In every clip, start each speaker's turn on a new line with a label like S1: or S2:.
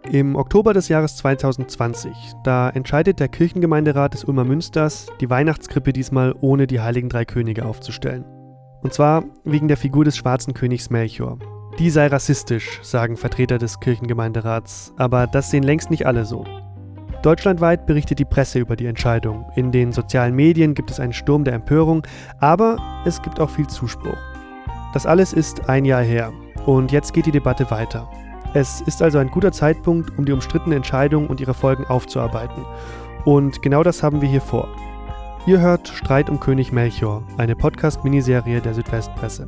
S1: Im Oktober des Jahres 2020, da entscheidet der Kirchengemeinderat des Ulmer Münsters, die Weihnachtskrippe diesmal ohne die Heiligen Drei Könige aufzustellen. Und zwar wegen der Figur des schwarzen Königs Melchior. Die sei rassistisch, sagen Vertreter des Kirchengemeinderats, aber das sehen längst nicht alle so. Deutschlandweit berichtet die Presse über die Entscheidung. In den sozialen Medien gibt es einen Sturm der Empörung, aber es gibt auch viel Zuspruch. Das alles ist ein Jahr her und jetzt geht die Debatte weiter. Es ist also ein guter Zeitpunkt, um die umstrittene Entscheidung und ihre Folgen aufzuarbeiten. Und genau das haben wir hier vor. Ihr hört Streit um König Melchior, eine Podcast-Miniserie der Südwestpresse.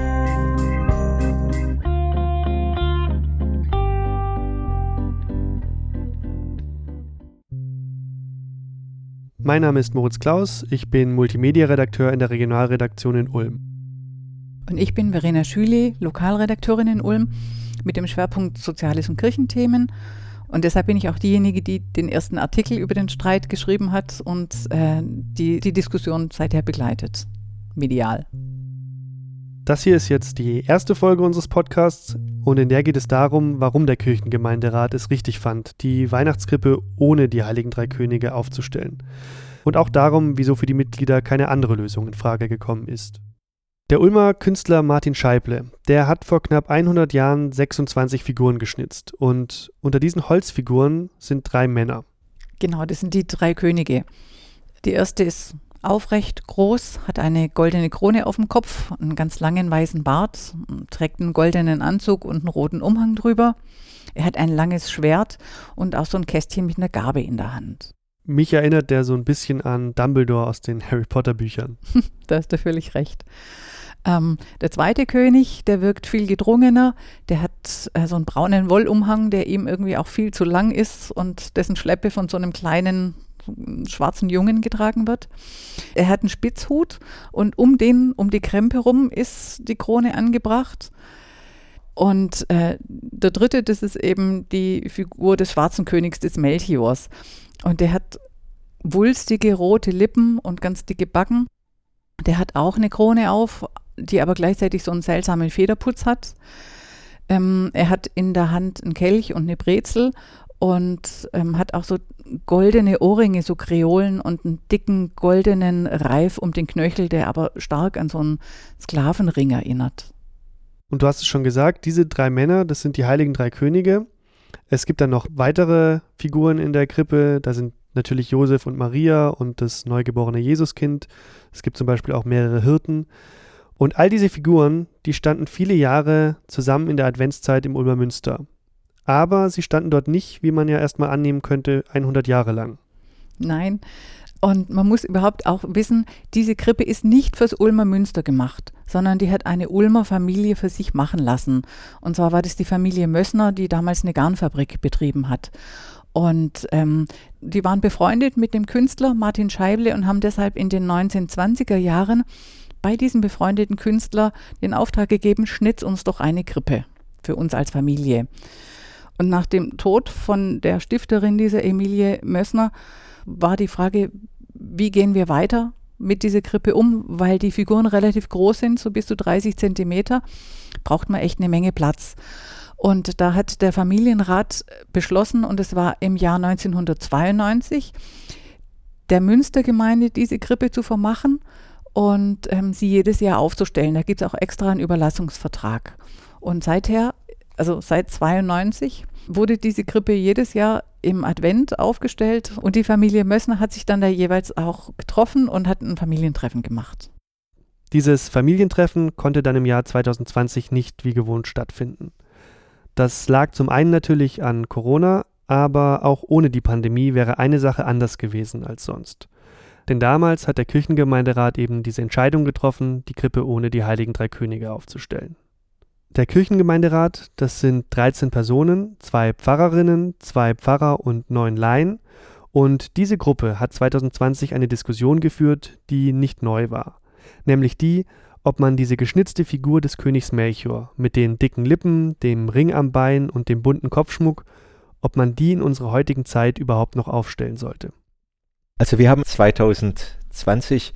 S1: Mein Name ist Moritz Klaus, ich bin Multimedia-Redakteur in der Regionalredaktion in Ulm.
S2: Und ich bin Verena Schüli, Lokalredakteurin in Ulm mit dem Schwerpunkt Soziales und Kirchenthemen. Und deshalb bin ich auch diejenige, die den ersten Artikel über den Streit geschrieben hat und die Diskussion seither begleitet, medial.
S1: Das hier ist jetzt die erste Folge unseres Podcasts und in der geht es darum, warum der Kirchengemeinderat es richtig fand, die Weihnachtskrippe ohne die Heiligen Drei Könige aufzustellen. Und auch darum, wieso für die Mitglieder keine andere Lösung in Frage gekommen ist. Der Ulmer Künstler Martin Scheible, der hat vor knapp 100 Jahren 26 Figuren geschnitzt und unter diesen Holzfiguren sind 3 Männer.
S2: Genau, das sind die 3 Könige. Die erste ist aufrecht, groß, hat eine goldene Krone auf dem Kopf, einen ganz langen weißen Bart, trägt einen goldenen Anzug und einen roten Umhang drüber. Er hat ein langes Schwert und auch so ein Kästchen mit einer Gabe in der Hand.
S1: Mich erinnert der so ein bisschen an Dumbledore aus den Harry Potter Büchern.
S2: Da hast du völlig recht. Der zweite König, der wirkt viel gedrungener, der hat so einen braunen Wollumhang, der ihm irgendwie auch viel zu lang ist und dessen Schleppe von so einem kleinen schwarzen Jungen getragen wird. Er hat einen Spitzhut und um die Krempe rum ist die Krone angebracht. Und der dritte, das ist eben die Figur des schwarzen Königs, des Melchiors. Und der hat wulstige rote Lippen und ganz dicke Backen. Der hat auch eine Krone auf, die aber gleichzeitig so einen seltsamen Federputz hat. Er hat in der Hand einen Kelch und eine Brezel und hat auch so goldene Ohrringe, so Kreolen und einen dicken goldenen Reif um den Knöchel, der aber stark an so einen Sklavenring erinnert.
S1: Und du hast es schon gesagt, diese 3 Männer, das sind die Heiligen Drei Könige. Es gibt dann noch weitere Figuren in der Krippe, da sind natürlich Josef und Maria und das neugeborene Jesuskind. Es gibt zum Beispiel auch mehrere Hirten. Und all diese Figuren, die standen viele Jahre zusammen in der Adventszeit im Ulmer Münster. Aber sie standen dort nicht, wie man ja erstmal annehmen könnte, 100 Jahre lang.
S2: Nein, und man muss überhaupt auch wissen, diese Krippe ist nicht fürs Ulmer Münster gemacht, sondern die hat eine Ulmer Familie für sich machen lassen. Und zwar war das die Familie Mössner, die damals eine Garnfabrik betrieben hat. Und die waren befreundet mit dem Künstler Martin Scheible und haben deshalb in den 1920er Jahren bei diesem befreundeten Künstler den Auftrag gegeben, schnitz uns doch eine Krippe für uns als Familie. Und nach dem Tod von der Stifterin dieser Emilie Mössner war die Frage, wie gehen wir weiter mit dieser Krippe um, weil die Figuren relativ groß sind, so bis zu 30 Zentimeter, braucht man echt eine Menge Platz. Und da hat der Familienrat beschlossen, und es war im Jahr 1992, der Münstergemeinde diese Krippe zu vermachen und sie jedes Jahr aufzustellen. Da gibt es auch extra einen Überlassungsvertrag. Und seither, also seit 1992, wurde diese Krippe jedes Jahr im Advent aufgestellt und die Familie Mössner hat sich dann da jeweils auch getroffen und hat ein Familientreffen gemacht.
S1: Dieses Familientreffen konnte dann im Jahr 2020 nicht wie gewohnt stattfinden. Das lag zum einen natürlich an Corona, aber auch ohne die Pandemie wäre eine Sache anders gewesen als sonst. Denn damals hat der Kirchengemeinderat eben diese Entscheidung getroffen, die Krippe ohne die Heiligen Drei Könige aufzustellen. Der Kirchengemeinderat, das sind 13 Personen, 2 Pfarrerinnen, 2 Pfarrer und 9 Laien. Und diese Gruppe hat 2020 eine Diskussion geführt, die nicht neu war. Nämlich die, ob man diese geschnitzte Figur des Königs Melchior mit den dicken Lippen, dem Ring am Bein und dem bunten Kopfschmuck, ob man die in unserer heutigen Zeit überhaupt noch aufstellen sollte.
S3: Also wir haben 2020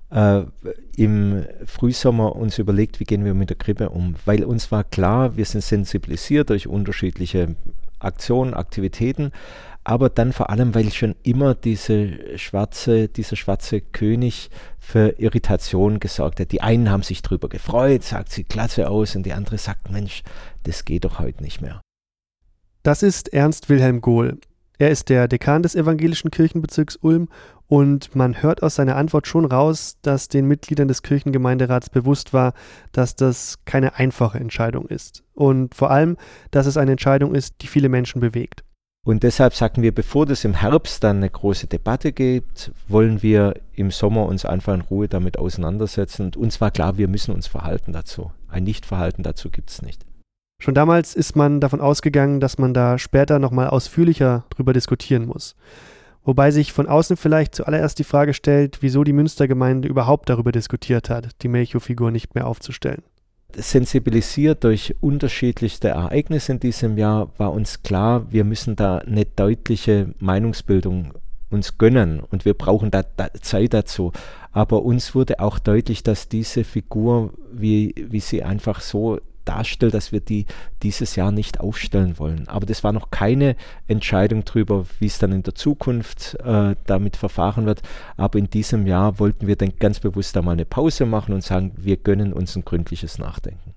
S3: im Frühsommer uns überlegt, wie gehen wir mit der Krippe um, weil uns war klar, wir sind sensibilisiert durch unterschiedliche Aktionen, Aktivitäten, aber dann vor allem, weil schon immer dieser schwarze König für Irritation gesorgt hat. Die einen haben sich drüber gefreut, sagt, sieht klasse aus, und die andere sagt, Mensch, das geht doch heute nicht mehr.
S1: Das ist Ernst Wilhelm Gohl. Er ist der Dekan des evangelischen Kirchenbezirks Ulm und man hört aus seiner Antwort schon raus, dass den Mitgliedern des Kirchengemeinderats bewusst war, dass das keine einfache Entscheidung ist. Und vor allem, dass es eine Entscheidung ist, die viele Menschen bewegt.
S3: Und deshalb sagten wir, bevor das im Herbst dann eine große Debatte gibt, wollen wir im Sommer uns einfach in Ruhe damit auseinandersetzen. Und uns war klar, wir müssen uns verhalten dazu. Ein Nichtverhalten dazu gibt es nicht.
S1: Schon damals ist man davon ausgegangen, dass man da später nochmal ausführlicher drüber diskutieren muss. Wobei sich von außen vielleicht zuallererst die Frage stellt, wieso die Münstergemeinde überhaupt darüber diskutiert hat, die Melchior-Figur nicht mehr aufzustellen.
S3: Sensibilisiert durch unterschiedlichste Ereignisse in diesem Jahr war uns klar, wir müssen da eine deutliche Meinungsbildung uns gönnen und wir brauchen da Zeit dazu. Aber uns wurde auch deutlich, dass diese Figur, wie sie einfach so darstellt, dass wir die dieses Jahr nicht aufstellen wollen. Aber das war noch keine Entscheidung darüber, wie es dann in der Zukunft damit verfahren wird. Aber in diesem Jahr wollten wir dann ganz bewusst einmal eine Pause machen und sagen, wir gönnen uns ein gründliches Nachdenken.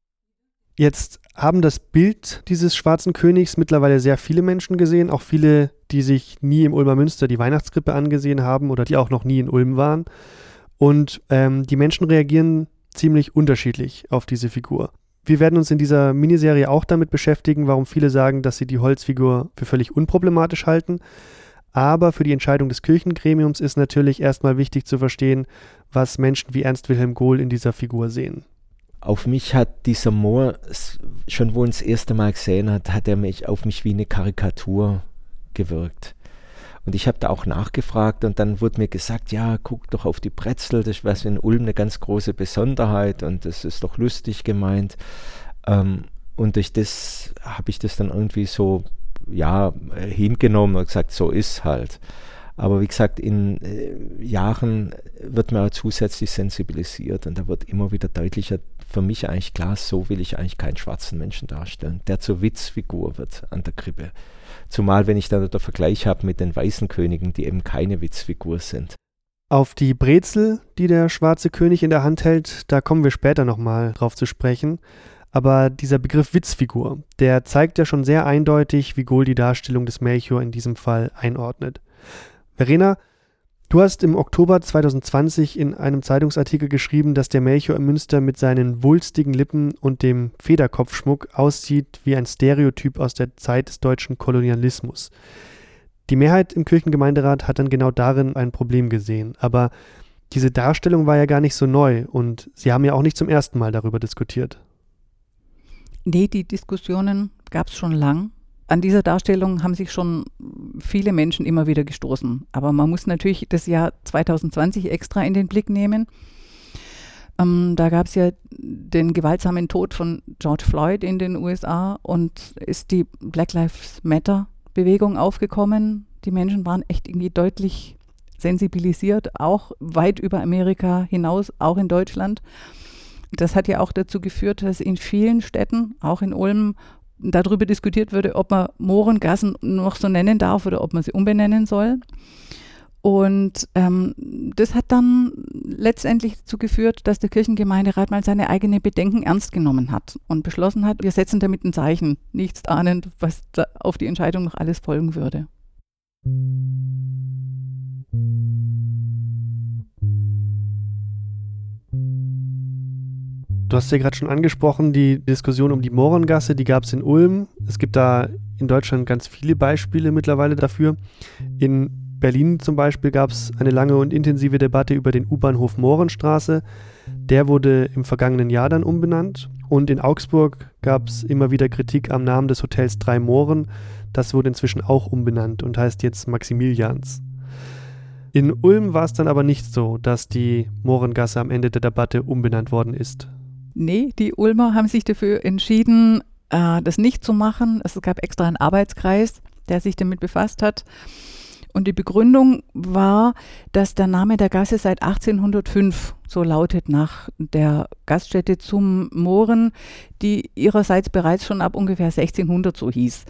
S1: Jetzt haben das Bild dieses schwarzen Königs mittlerweile sehr viele Menschen gesehen, auch viele, die sich nie im Ulmer Münster die Weihnachtskrippe angesehen haben oder die auch noch nie in Ulm waren. Und die Menschen reagieren ziemlich unterschiedlich auf diese Figur. Wir werden uns in dieser Miniserie auch damit beschäftigen, warum viele sagen, dass sie die Holzfigur für völlig unproblematisch halten. Aber für die Entscheidung des Kirchengremiums ist natürlich erstmal wichtig zu verstehen, was Menschen wie Ernst Wilhelm Gohl in dieser Figur sehen.
S3: Auf mich hat dieser Mohr, schon wo er das erste Mal gesehen hat er auf mich wie eine Karikatur gewirkt. Und ich habe da auch nachgefragt und dann wurde mir gesagt, ja, guck doch auf die Brezel, das ist in Ulm eine ganz große Besonderheit und das ist doch lustig gemeint. Und durch das habe ich das dann irgendwie so, hingenommen und gesagt, so ist halt. Aber wie gesagt, in Jahren wird man auch zusätzlich sensibilisiert und da wird immer wieder deutlicher, für mich eigentlich klar, so will ich eigentlich keinen schwarzen Menschen darstellen, der zur Witzfigur wird an der Krippe. Zumal, wenn ich dann den Vergleich habe mit den weißen Königen, die eben keine Witzfigur sind.
S1: Auf die Brezel, die der schwarze König in der Hand hält, da kommen wir später nochmal drauf zu sprechen. Aber dieser Begriff Witzfigur, der zeigt ja schon sehr eindeutig, wie Gohl die Darstellung des Melchior in diesem Fall einordnet. Verena, du hast im Oktober 2020 in einem Zeitungsartikel geschrieben, dass der Melchior im Münster mit seinen wulstigen Lippen und dem Federkopfschmuck aussieht wie ein Stereotyp aus der Zeit des deutschen Kolonialismus. Die Mehrheit im Kirchengemeinderat hat dann genau darin ein Problem gesehen. Aber diese Darstellung war ja gar nicht so neu und Sie haben ja auch nicht zum ersten Mal darüber diskutiert.
S2: Nee, die Diskussionen gab es schon lang. An dieser Darstellung haben sich schon viele Menschen immer wieder gestoßen. Aber man muss natürlich das Jahr 2020 extra in den Blick nehmen. Da gab es ja den gewaltsamen Tod von George Floyd in den USA und ist die Black Lives Matter Bewegung aufgekommen. Die Menschen waren echt irgendwie deutlich sensibilisiert, auch weit über Amerika hinaus, auch in Deutschland. Das hat ja auch dazu geführt, dass in vielen Städten, auch in Ulm, darüber diskutiert wurde, ob man Mohrengassen noch so nennen darf oder ob man sie umbenennen soll. Und das hat dann letztendlich dazu geführt, dass der Kirchengemeinderat mal seine eigenen Bedenken ernst genommen hat und beschlossen hat, wir setzen damit ein Zeichen, nichts ahnend, was da auf die Entscheidung noch alles folgen würde.
S1: Du hast ja gerade schon angesprochen, die Diskussion um die Mohrengasse, die gab es in Ulm. Es gibt da in Deutschland ganz viele Beispiele mittlerweile dafür. In Berlin zum Beispiel gab es eine lange und intensive Debatte über den U-Bahnhof Mohrenstraße. Der wurde im vergangenen Jahr dann umbenannt. Und in Augsburg gab es immer wieder Kritik am Namen des Hotels Drei Mohren. Das wurde inzwischen auch umbenannt und heißt jetzt Maximilians. In Ulm war es dann aber nicht so, dass die Mohrengasse am Ende der Debatte umbenannt worden ist.
S2: Nee, die Ulmer haben sich dafür entschieden, das nicht zu machen. Es gab extra einen Arbeitskreis, der sich damit befasst hat. Und die Begründung war, dass der Name der Gasse seit 1805 so lautet, nach der Gaststätte zum Mohren, die ihrerseits bereits schon ab ungefähr 1600 so hieß.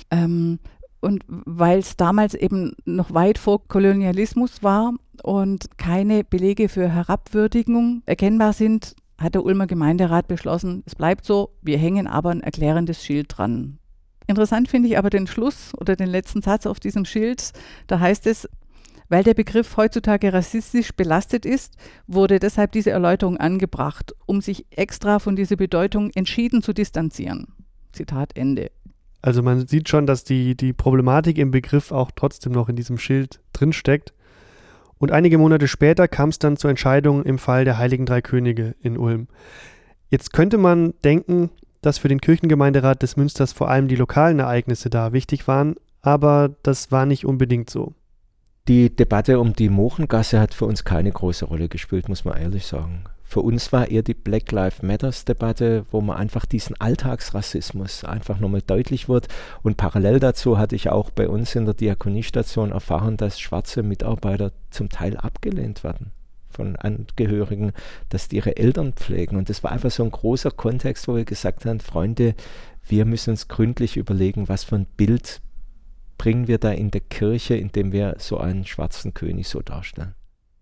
S2: Und weil es damals eben noch weit vor Kolonialismus war und keine Belege für Herabwürdigung erkennbar sind, hat der Ulmer Gemeinderat beschlossen, es bleibt so, wir hängen aber ein erklärendes Schild dran. Interessant finde ich aber den Schluss oder den letzten Satz auf diesem Schild. Da heißt es, weil der Begriff heutzutage rassistisch belastet ist, wurde deshalb diese Erläuterung angebracht, um sich extra von dieser Bedeutung entschieden zu distanzieren. Zitat Ende.
S1: Also man sieht schon, dass die Problematik im Begriff auch trotzdem noch in diesem Schild drinsteckt. Und einige Monate später kam es dann zur Entscheidung im Fall der Heiligen Drei Könige in Ulm. Jetzt könnte man denken, dass für den Kirchengemeinderat des Münsters vor allem die lokalen Ereignisse da wichtig waren, aber das war nicht unbedingt so.
S3: Die Debatte um die Mochengasse hat für uns keine große Rolle gespielt, muss man ehrlich sagen. Für uns war eher die Black Lives Matters Debatte, wo man einfach diesen Alltagsrassismus einfach nochmal deutlich wird. Und parallel dazu hatte ich auch bei uns in der Diakoniestation erfahren, dass schwarze Mitarbeiter zum Teil abgelehnt werden von Angehörigen, dass die ihre Eltern pflegen. Und das war einfach so ein großer Kontext, wo wir gesagt haben, Freunde, wir müssen uns gründlich überlegen, was für ein Bild bringen wir da in der Kirche, indem wir so einen schwarzen König so darstellen.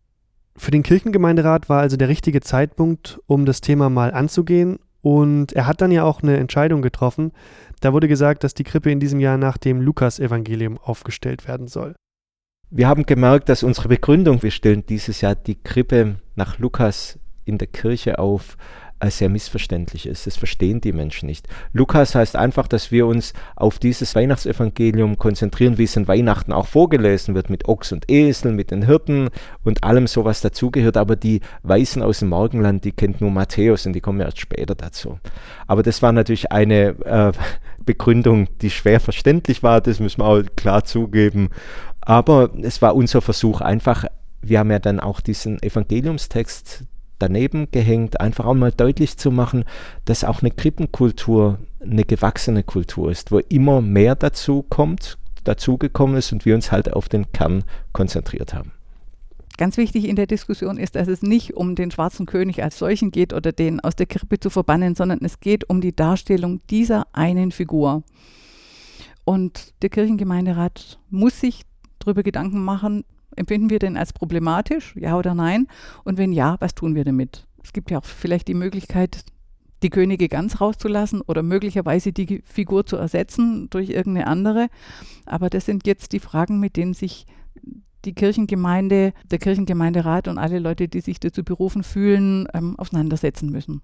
S1: Für den Kirchengemeinderat war also der richtige Zeitpunkt, um das Thema mal anzugehen. Und er hat dann ja auch eine Entscheidung getroffen. Da wurde gesagt, dass die Krippe in diesem Jahr nach dem Lukas-Evangelium aufgestellt werden soll.
S3: Wir haben gemerkt, dass unsere Begründung, wir stellen dieses Jahr die Krippe nach Lukas in der Kirche auf, sehr missverständlich ist. Das verstehen die Menschen nicht. Lukas heißt einfach, dass wir uns auf dieses Weihnachtsevangelium konzentrieren, wie es in Weihnachten auch vorgelesen wird, mit Ochs und Esel, mit den Hirten und allem so, was dazugehört. Aber die Weisen aus dem Morgenland, die kennt nur Matthäus und die kommen erst später dazu. Aber das war natürlich eine Begründung, die schwer verständlich war, das müssen wir auch klar zugeben. Aber es war unser Versuch einfach, wir haben ja dann auch diesen Evangeliumstext daneben gehängt, einfach auch mal deutlich zu machen, dass auch eine Krippenkultur eine gewachsene Kultur ist, wo immer mehr dazugekommen ist und wir uns halt auf den Kern konzentriert haben.
S2: Ganz wichtig in der Diskussion ist, dass es nicht um den schwarzen König als solchen geht oder den aus der Krippe zu verbannen, sondern es geht um die Darstellung dieser einen Figur. Und der Kirchengemeinderat muss sich darüber Gedanken machen, empfinden wir den als problematisch, ja oder nein? Und wenn ja, was tun wir damit? Es gibt ja auch vielleicht die Möglichkeit, die Könige ganz rauszulassen oder möglicherweise die Figur zu ersetzen durch irgendeine andere. Aber das sind jetzt die Fragen, mit denen sich die Kirchengemeinde, der Kirchengemeinderat und alle Leute, die sich dazu berufen fühlen, auseinandersetzen müssen.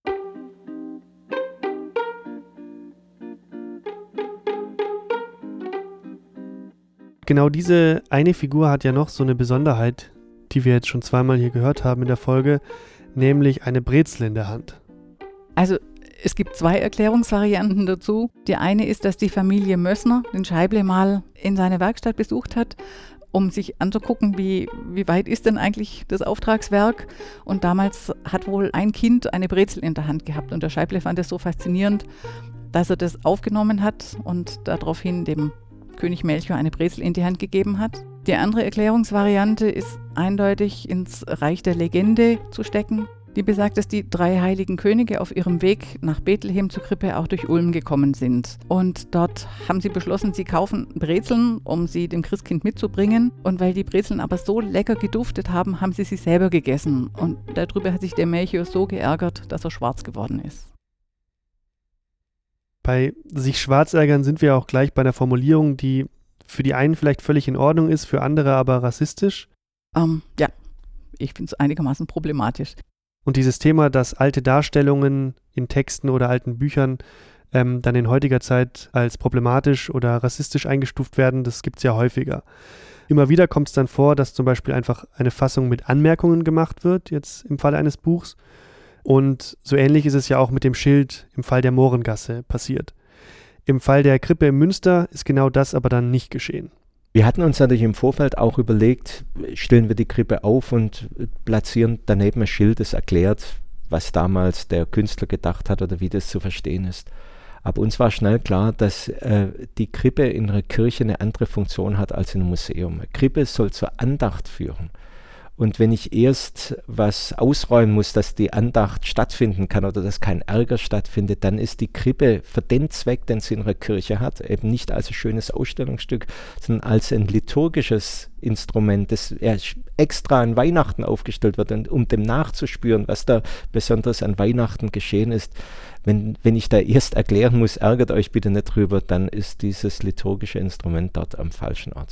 S1: Genau diese eine Figur hat ja noch so eine Besonderheit, die wir jetzt schon zweimal hier gehört haben in der Folge, nämlich eine Brezel in der Hand.
S2: Also es gibt zwei Erklärungsvarianten dazu. Die eine ist, dass die Familie Mössner den Scheible mal in seiner Werkstatt besucht hat, um sich anzugucken, wie weit ist denn eigentlich das Auftragswerk. Und damals hat wohl ein Kind eine Brezel in der Hand gehabt und der Scheible fand es so faszinierend, dass er das aufgenommen hat und daraufhin dem König Melchior eine Brezel in die Hand gegeben hat. Die andere Erklärungsvariante ist eindeutig ins Reich der Legende zu stecken. Die besagt, dass die drei heiligen Könige auf ihrem Weg nach Bethlehem zur Krippe auch durch Ulm gekommen sind. Und dort haben sie beschlossen, sie kaufen Brezeln, um sie dem Christkind mitzubringen. Und weil die Brezeln aber so lecker geduftet haben, haben sie selber gegessen. Und darüber hat sich der Melchior so geärgert, dass er schwarz geworden ist.
S1: Bei sich schwarz ärgern sind wir auch gleich bei einer Formulierung, die für die einen vielleicht völlig in Ordnung ist, für andere aber rassistisch.
S2: Ja, ich finde es einigermaßen problematisch.
S1: Und dieses Thema, dass alte Darstellungen in Texten oder alten Büchern dann in heutiger Zeit als problematisch oder rassistisch eingestuft werden, das gibt es ja häufiger. Immer wieder kommt es dann vor, dass zum Beispiel einfach eine Fassung mit Anmerkungen gemacht wird, jetzt im Falle eines Buchs. Und so ähnlich ist es ja auch mit dem Schild im Fall der Mohrengasse passiert. Im Fall der Krippe im Münster ist genau das aber dann nicht geschehen.
S3: Wir hatten uns natürlich im Vorfeld auch überlegt, stellen wir die Krippe auf und platzieren daneben ein Schild, das erklärt, was damals der Künstler gedacht hat oder wie das zu verstehen ist. Aber uns war schnell klar, dass die Krippe in einer Kirche eine andere Funktion hat als in einem Museum. Eine Krippe soll zur Andacht führen. Und wenn ich erst was ausräumen muss, dass die Andacht stattfinden kann oder dass kein Ärger stattfindet, dann ist die Krippe für den Zweck, den sie in der Kirche hat, eben nicht als ein schönes Ausstellungsstück, sondern als ein liturgisches Instrument, das extra an Weihnachten aufgestellt wird, und um dem nachzuspüren, was da Besonderes an Weihnachten geschehen ist. Wenn ich da erst erklären muss, ärgert euch bitte nicht drüber, dann ist dieses liturgische Instrument dort am falschen Ort.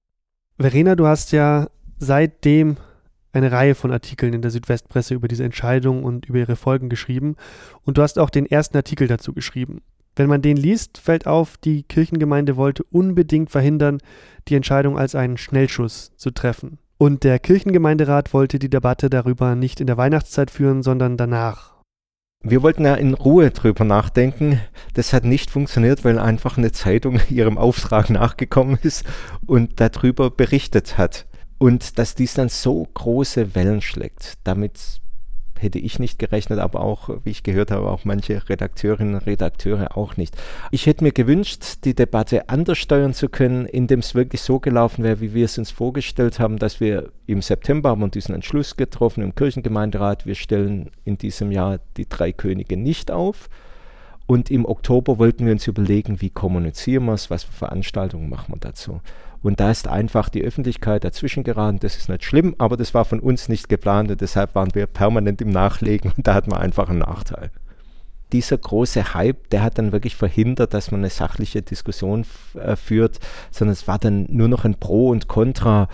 S1: Verena, du hast ja seitdem eine Reihe von Artikeln in der Südwestpresse über diese Entscheidung und über ihre Folgen geschrieben. Und du hast auch den ersten Artikel dazu geschrieben. Wenn man den liest, fällt auf, die Kirchengemeinde wollte unbedingt verhindern, die Entscheidung als einen Schnellschuss zu treffen. Und der Kirchengemeinderat wollte die Debatte darüber nicht in der Weihnachtszeit führen, sondern danach.
S3: Wir wollten ja in Ruhe drüber nachdenken. Das hat nicht funktioniert, weil einfach eine Zeitung ihrem Auftrag nachgekommen ist und darüber berichtet hat. Und dass dies dann so große Wellen schlägt, damit hätte ich nicht gerechnet, aber auch, wie ich gehört habe, auch manche Redakteurinnen und Redakteure auch nicht. Ich hätte mir gewünscht, die Debatte anders steuern zu können, indem es wirklich so gelaufen wäre, wie wir es uns vorgestellt haben, dass wir im September haben diesen Entschluss getroffen im Kirchengemeinderat, wir stellen in diesem Jahr die 3 Könige nicht auf. Und im Oktober wollten wir uns überlegen, wie kommunizieren wir es, was für Veranstaltungen machen wir dazu. Und da ist einfach die Öffentlichkeit dazwischen geraten. Das ist nicht schlimm, aber das war von uns nicht geplant und deshalb waren wir permanent im Nachlegen und da hatten wir einfach einen Nachteil. Dieser große Hype, der hat dann wirklich verhindert, dass man eine sachliche Diskussion führt, sondern es war dann nur noch ein Pro und Contra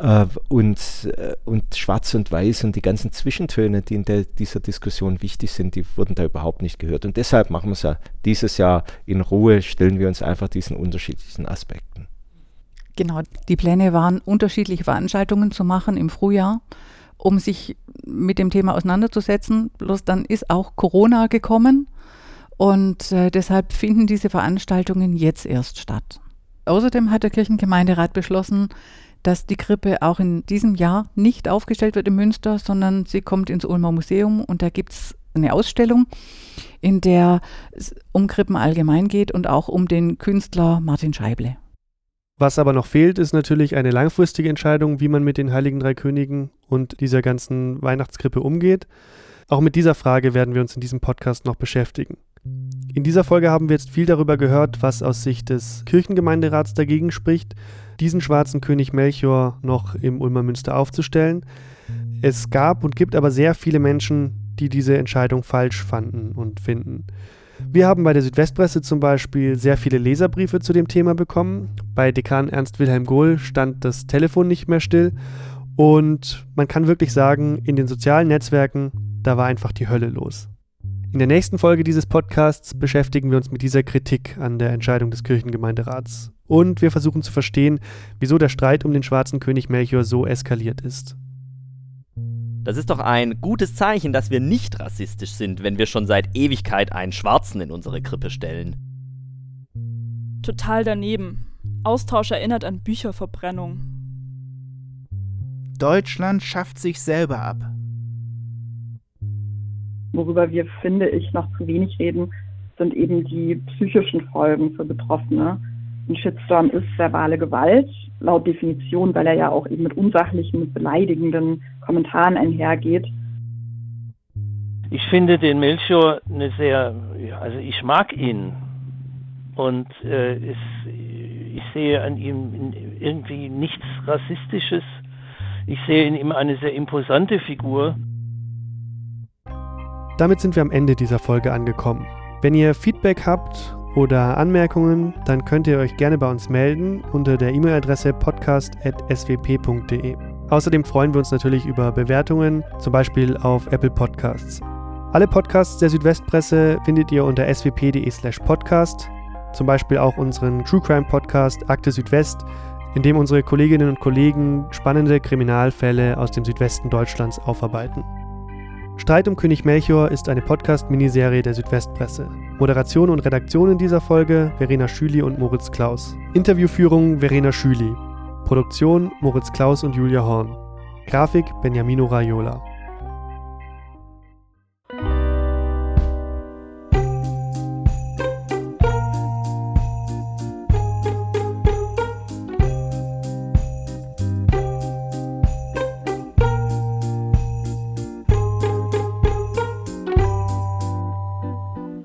S3: und Schwarz und Weiß und die ganzen Zwischentöne, die in dieser Diskussion wichtig sind, die wurden da überhaupt nicht gehört. Und deshalb machen wir es ja dieses Jahr in Ruhe, stellen wir uns einfach diesen unterschiedlichen Aspekten.
S2: Genau, die Pläne waren, unterschiedliche Veranstaltungen zu machen im Frühjahr, um sich mit dem Thema auseinanderzusetzen. Bloß dann ist auch Corona gekommen und deshalb finden diese Veranstaltungen jetzt erst statt. Außerdem hat der Kirchengemeinderat beschlossen, dass die Krippe auch in diesem Jahr nicht aufgestellt wird in Münster, sondern sie kommt ins Ulmer Museum und da gibt es eine Ausstellung, in der es um Krippen allgemein geht und auch um den Künstler Martin Scheible.
S1: Was aber noch fehlt, ist natürlich eine langfristige Entscheidung, wie man mit den Heiligen Drei Königen und dieser ganzen Weihnachtskrippe umgeht. Auch mit dieser Frage werden wir uns in diesem Podcast noch beschäftigen. In dieser Folge haben wir jetzt viel darüber gehört, was aus Sicht des Kirchengemeinderats dagegen spricht, diesen schwarzen König Melchior noch im Ulmer Münster aufzustellen. Es gab und gibt aber sehr viele Menschen, die diese Entscheidung falsch fanden und finden. Wir haben bei der Südwestpresse zum Beispiel sehr viele Leserbriefe zu dem Thema bekommen. Bei Dekan Ernst Wilhelm Gohl stand das Telefon nicht mehr still. Und man kann wirklich sagen, in den sozialen Netzwerken, da war einfach die Hölle los. In der nächsten Folge dieses Podcasts beschäftigen wir uns mit dieser Kritik an der Entscheidung des Kirchengemeinderats. Und wir versuchen zu verstehen, wieso der Streit um den schwarzen König Melchior so eskaliert ist.
S4: Das ist doch ein gutes Zeichen, dass wir nicht rassistisch sind, wenn wir schon seit Ewigkeit einen Schwarzen in unsere Krippe stellen.
S5: Total daneben. Austausch erinnert an Bücherverbrennung.
S6: Deutschland schafft sich selber ab.
S7: Worüber wir, finde ich, noch zu wenig reden, sind eben die psychischen Folgen für Betroffene. Ein Shitstorm ist verbale Gewalt, laut Definition, weil er ja auch eben mit unsachlichen, mit beleidigenden Kommentaren einhergeht.
S8: Ich finde den Melchior ich mag ihn und ich sehe an ihm irgendwie nichts Rassistisches. Ich sehe in ihm eine sehr imposante Figur.
S1: Damit sind wir am Ende dieser Folge angekommen. Wenn ihr Feedback habt oder Anmerkungen, dann könnt ihr euch gerne bei uns melden unter der E-Mail-Adresse podcast@swp.de. Außerdem freuen wir uns natürlich über Bewertungen, zum Beispiel auf Apple Podcasts. Alle Podcasts der Südwestpresse findet ihr unter swp.de/podcast, zum Beispiel auch unseren True Crime Podcast Akte Südwest, in dem unsere Kolleginnen und Kollegen spannende Kriminalfälle aus dem Südwesten Deutschlands aufarbeiten. Streit um König Melchior ist eine Podcast-Miniserie der Südwestpresse. Moderation und Redaktion in dieser Folge Verena Schüli und Moritz Klaus. Interviewführung Verena Schüli. Produktion Moritz Klaus und Julia Horn. Grafik Beniamino Raiola.